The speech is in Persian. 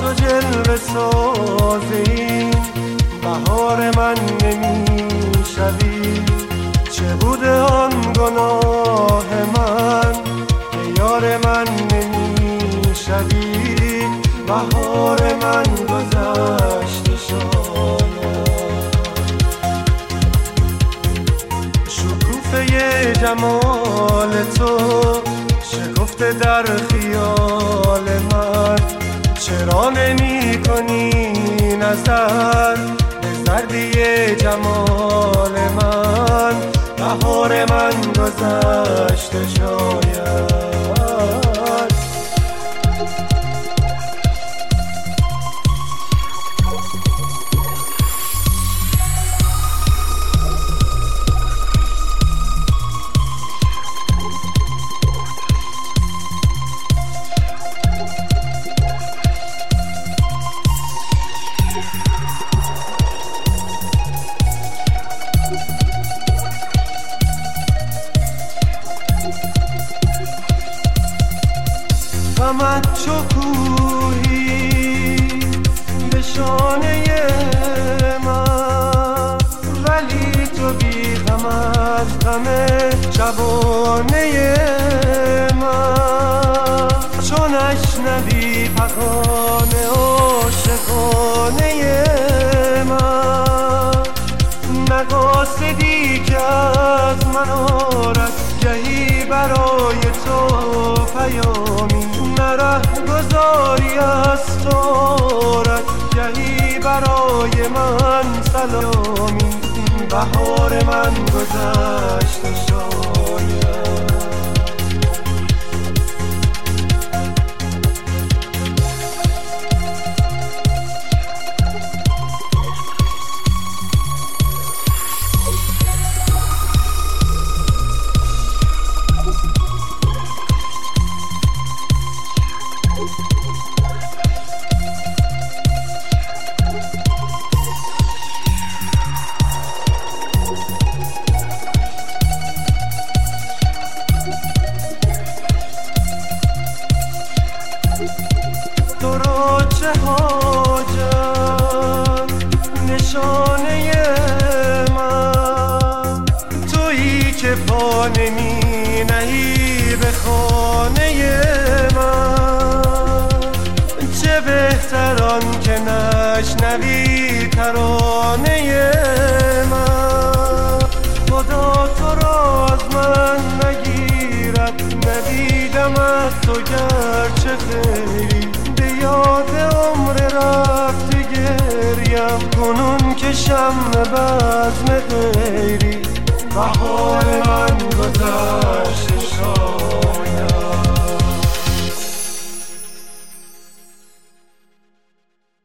تو جلوه سازی، بهار من نمیشوی. چه بوده آن گناه من که یار من نمیشوی. بهار من گذشته شاید، شکوفه جمال تو شکفته در خیال من. چرا نمی کنی نظر به زردی جمال من؟ بهار من گذشته شاید. غمت چو کوهی به شانه من، ولی تو بی غم از غم شبانه من. چون اشنوی فغان عاشقانه من، نقاصدی که از من آرد گهی برای تو پیامی. ره گذاری از تو آرد گهی برای من سلامی. بهار من گذشته شاید. تو را چه حاجت نشانه من، تویی که پا نمی نهی به خانه من. چه بهتر آن که نشنوی ترانه من. خدا تو را از من نگیرد، ندیدم از تو گرچه خیری. یاد عمر رفت گریم کنون که شمع بزم غیری. بهار من گذشته شاید.